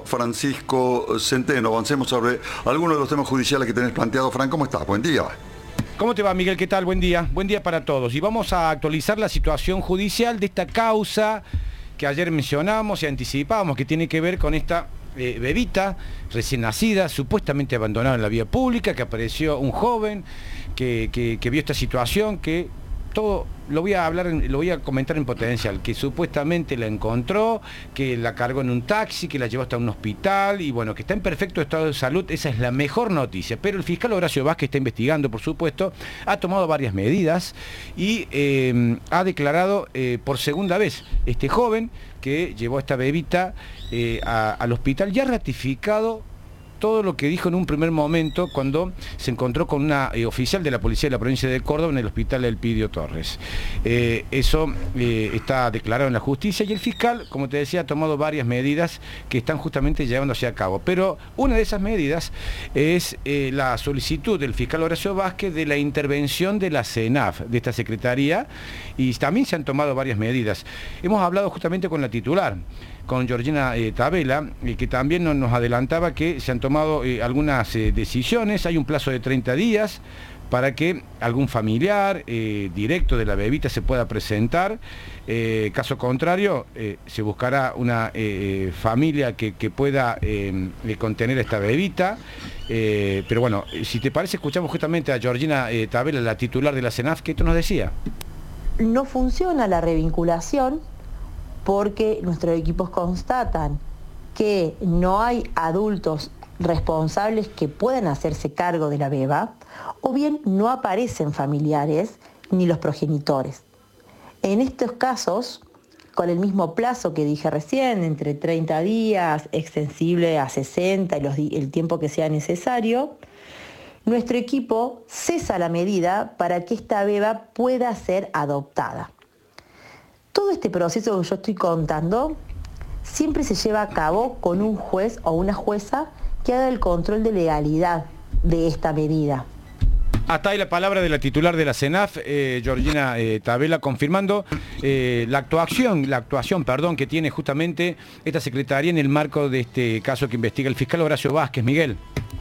Francisco Centeno. Avancemos sobre algunos de los temas judiciales que tenés planteado. Fran, ¿cómo estás? Buen día. ¿Cómo te va, Miguel? ¿Qué tal? Buen día. Buen día para todos. Y vamos a actualizar la situación judicial de esta causa que ayer mencionamos y anticipábamos, que tiene que ver con esta bebita recién nacida, supuestamente abandonada en la vía pública, que apareció un joven que vio esta situación, que todo lo voy a comentar en potencial, que supuestamente la encontró, que la cargó en un taxi, que la llevó hasta un hospital y bueno, que está en perfecto estado de salud. Esa es la mejor noticia. Pero el fiscal Horacio Vázquez está investigando, por supuesto, ha tomado varias medidas y ha declarado por segunda vez este joven que llevó a esta bebita al hospital, ya ha ratificado todo lo que dijo en un primer momento cuando se encontró con una oficial de la policía de la provincia de Córdoba en el hospital Elpidio Torres. Eso está declarado en la justicia y el fiscal, como te decía, ha tomado varias medidas que están justamente llevándose a cabo. Pero una de esas medidas es la solicitud del fiscal Horacio Vázquez de la intervención de la CENAF, de esta secretaría, y también se han tomado varias medidas. Hemos hablado justamente con la titular, con Georgina Tabela, que también nos adelantaba que se han tomado algunas decisiones. Hay un plazo de 30 días para que algún familiar directo de la bebita se pueda presentar. Caso contrario, se buscará una familia que pueda contener a esta bebita. Pero bueno, si te parece, escuchamos justamente a Georgina Tabela, la titular de la CENAF, que esto nos decía. No funciona la revinculación porque nuestros equipos constatan que no hay adultos responsables que puedan hacerse cargo de la beba, o bien no aparecen familiares ni los progenitores. En estos casos, con el mismo plazo que dije recién, entre 30 días, extensible a 60 y el tiempo que sea necesario, nuestro equipo cesa la medida para que esta beba pueda ser adoptada. Todo este proceso que yo estoy contando siempre se lleva a cabo con un juez o una jueza que haga el control de legalidad de esta medida. Hasta ahí la palabra de la titular de la CENAF, Georgina Tabela, confirmando la actuación que tiene justamente esta secretaría en el marco de este caso que investiga el fiscal Horacio Vázquez. Miguel.